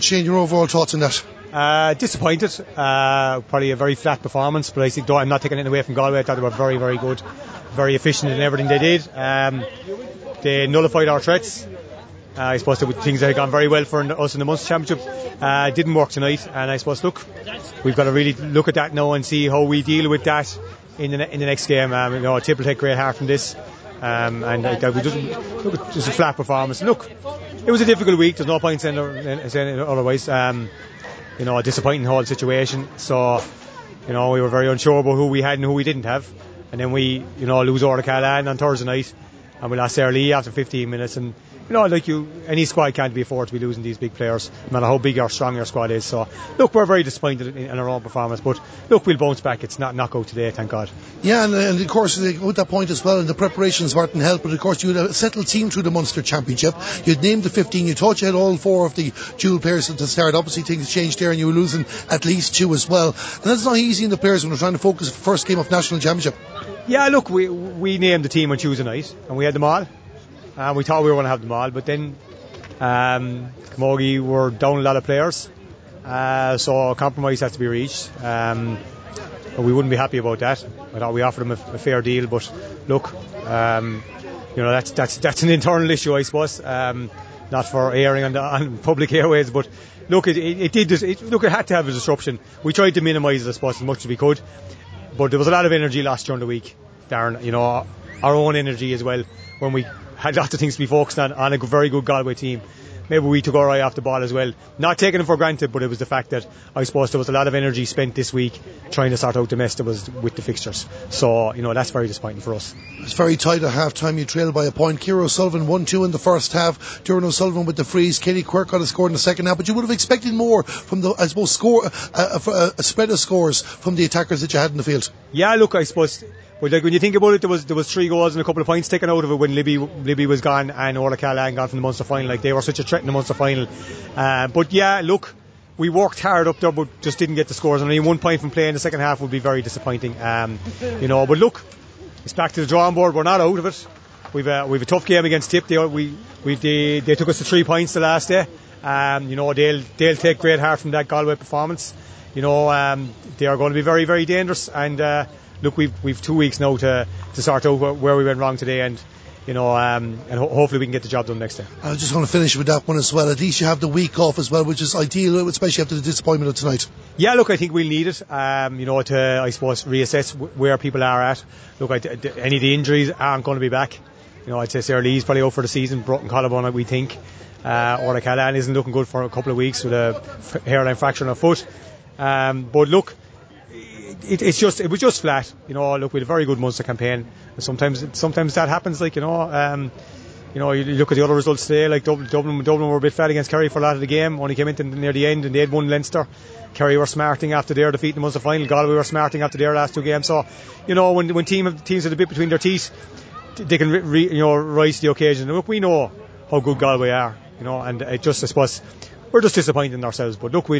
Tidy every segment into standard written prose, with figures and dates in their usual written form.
Shane, your overall thoughts on that? Disappointed. Probably a very flat performance, but I think I'm not taking it away from Galway. I thought they were very, very good, very efficient in everything they did. They nullified our threats. I suppose the things that had gone very well for us in the Munster Championship didn't work tonight, and I suppose we've got to really look at that now and see how we deal with that in the next game. Tip will take great heart from this, and we just a flat performance. Look, it was a difficult week. There's no point saying it otherwise. A disappointing whole situation. So we were very unsure about who we had and who we didn't have, and then we lose Orla Callahan on Thursday night, and we lost Sarah Lee after 15 minutes. And any squad can't be afforded to be losing these big players, no matter how big or strong your squad is. So, look, we're very disappointed in our own performance, but look, we'll bounce back. It's not knockout today, thank God. Yeah, and of course, with that point as well, and the preparations weren't helped, but of course, you had a settled team through the Munster Championship. You'd named the 15, you thought you had all 4 of the dual players at the start. Obviously, things changed there, and you were losing at least 2 as well. And that's not easy in the players when they're trying to focus on the first game of National Championship. Yeah, look, we named the team on Tuesday night, and we had them all. We thought we were going to have them all, but then Camogie were down a lot of players, so a compromise has to be reached. We wouldn't be happy about that. I thought we offered them a fair deal, but look, that's an internal issue, I suppose, not for airing on public airways. But look, it had to have a disruption. We tried to minimise it, I suppose, as much as we could, but there was a lot of energy lost during the week, Darren. Our own energy as well, when we had lots of things to be focused on a very good Galway team. Maybe we took our eye off the ball as well. Not taking it for granted, but it was the fact that I suppose there was a lot of energy spent this week trying to sort out the mess that was with the fixtures. So, that's very disappointing for us. It's very tight at half time. You trailed by a point. Ciara O'Sullivan 1-2 in the first half. Doireann O'Sullivan with the freeze. Katie Quirk got a score in the second half. But you would have expected more from the, I suppose, a spread of scores from the attackers that you had in the field. Yeah, look, I suppose. But when you think about it, there was 3 goals and a couple of points taken out of it when Libby was gone and Orla Callahan gone from the Munster final. They were such a threat in the Munster final. But yeah, look, we worked hard up there, but just didn't get the scores. And only 1 point from play in the second half would be very disappointing. But look, it's back to the drawing board. We're not out of it. We've a tough game against Tip. They took us to 3 points the last day. They'll take great heart from that Galway performance. They are going to be very, very dangerous. And look, we've 2 weeks now to sort out where we went wrong today, and hopefully we can get the job done next day. I was just going to finish with that one as well. At least you have the week off as well, which is ideal, especially after the disappointment of tonight. Yeah, look, I think we'll need it, to, I suppose, reassess where people are at. Look, any of the injuries aren't going to be back. I'd say Sarah Lee's probably out for the season, broken collarbone, we think. Orla Callahan isn't looking good for a couple of weeks with a hairline fracture on her foot. But look, it was just flat. Look, we had a very good Munster campaign. Sometimes that happens. You look at the other results today. Like Dublin were a bit flat against Kerry for a lot of the game. Only came in near the end, and they had won Leinster. Kerry were smarting after their defeat in the Munster final. Galway were smarting after their last 2 games. So, when teams have a bit between their teeth, they can rise to the occasion. And look, we know how good Galway are. And I suppose we're just disappointed in ourselves. But look,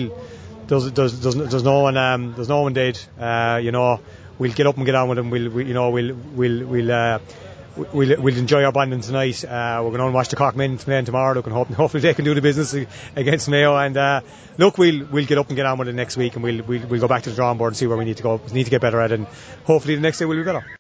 there's no one dead. We'll get up and get on with them. We'll enjoy our bonding tonight. We're going to watch the Cork men playing tomorrow. Look, and hopefully they can do the business against Mayo. And look, we'll get up and get on with it next week, and we'll go back to the drawing board and see where we need to go. We need to get better at it, and hopefully the next day we'll be better.